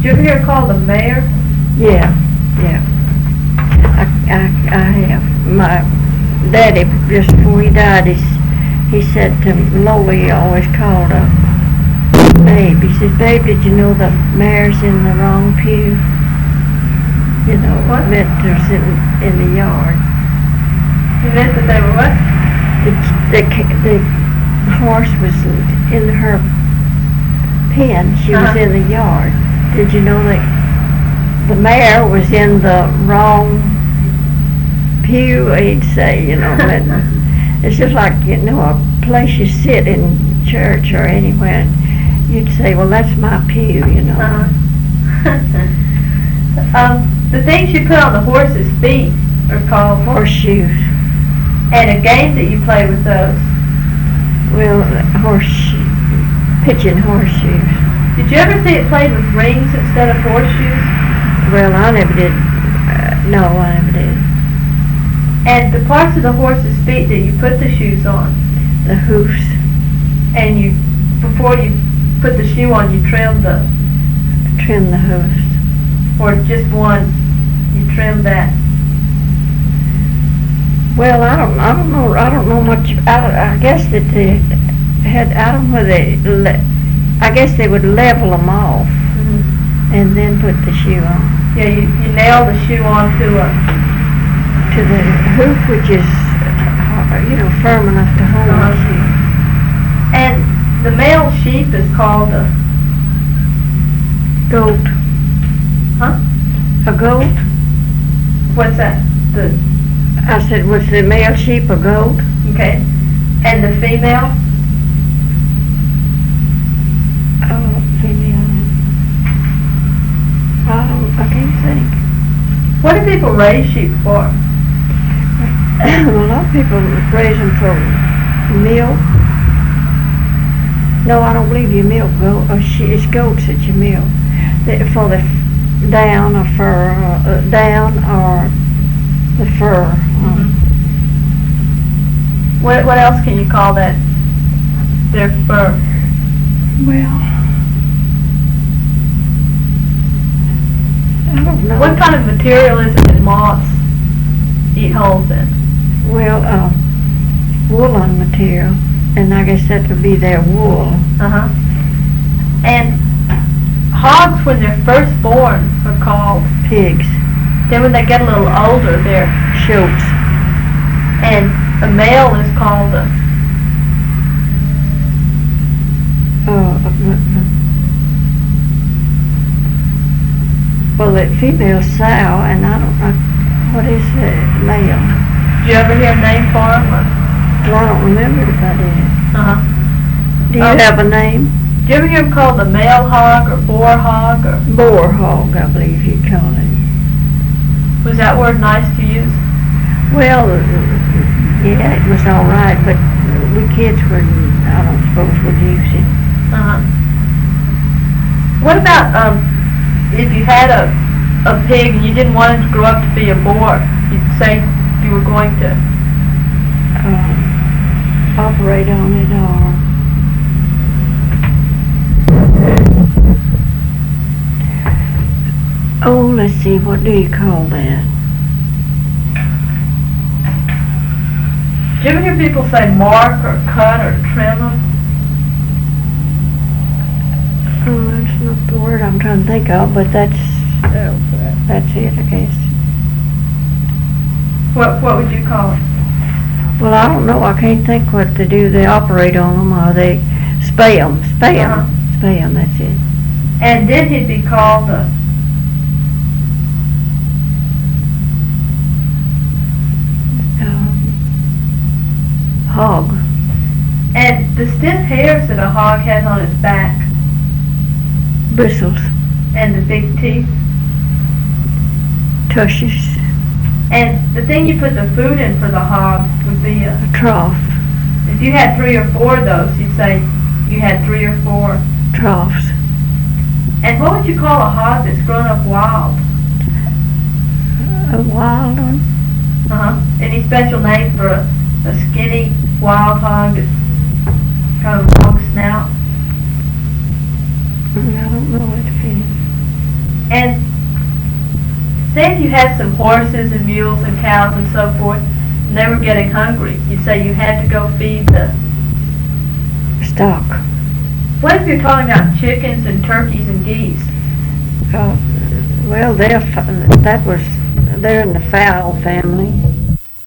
you ever hear it called the mare? Yeah, yeah. I have. My daddy, just before he died, he said to Lola, he always called her Babe. He said, Babe, did you know the mare's in the wrong pew? You know, What? meant there's in the yard. You meant that they were what? The horse was in her pen. She was in the yard. Did you know that the mare was in the wrong pew? He'd say, you know, it's just like, you know, a place you sit in church or anywhere. You'd say, well, that's my pew, you know. The things you put on the horse's feet are called horseshoes. And a game that you play with those. Well, pitching horseshoes. Did you ever see it played with rings instead of horseshoes? Well, I never did. No, I never did. And the parts of the horse's feet that you put the shoes on. The hoofs. And before you put the shoe on, you trim the hoofs. Or just one, you trim that. Well, I don't know much. I guess that they had. I don't know whether I guess they would level them off and then put the shoe on. Yeah, you nail the shoe onto to the hoof, which is firm enough to hold the shoe. And the male sheep is called a goat. Huh? A goat? What's that? I said, was the male sheep a goat? Okay. And the female? Oh, female. I can't think. What do people raise sheep for? A lot of people raise them for milk. No, I don't believe you milk goat. It's goats that you milk. For the down or fur, down or the fur. What else can you call that? Their fur. Well, I don't know. What kind of material is it that moths eat holes in? Well, woolen material, and I guess that would be their wool. And hogs, when they're first born, are called pigs. Then when they get a little older, they're shoats. And a male is called a well, the female sow, and I don't know what is the male. Did you ever hear a name for him? Well, I don't remember if I did. Do you have a name? Did you ever hear him called the male hog or boar hog or? Boar hog, I believe you'd call it. Was that word nice to use? Well, yeah, it was all right, but we kids were, I don't suppose, would use it. What about if you had a pig and you didn't want it to grow up to be a boar? You'd say you were going to operate on it or oh, let's see, what do you call that? Do you ever hear people say mark or cut or trim them? Oh, that's not the word I'm trying to think of, but that's it, I guess. What would you call it? Well, I don't know. I can't think what to do. They operate on them or they spay them. Spay them, that's it. And then he'd be called a hog. And the stiff hairs that a hog has on its back. Bristles. And the big teeth. Tushes. And the thing you put the food in for the hog would be a trough. If you had 3 or 4 of those, you'd say you had 3 or 4 troughs. And what would you call a hog that's grown up wild? A wild one? Any special name for a skinny wild hog that's got a long snout? I don't know what it is. And say if you had some horses and mules and cows and so forth, and they were getting hungry, you'd say you had to go feed the... Stock. What if you're talking about chickens and turkeys and geese? Well, they're in the fowl family.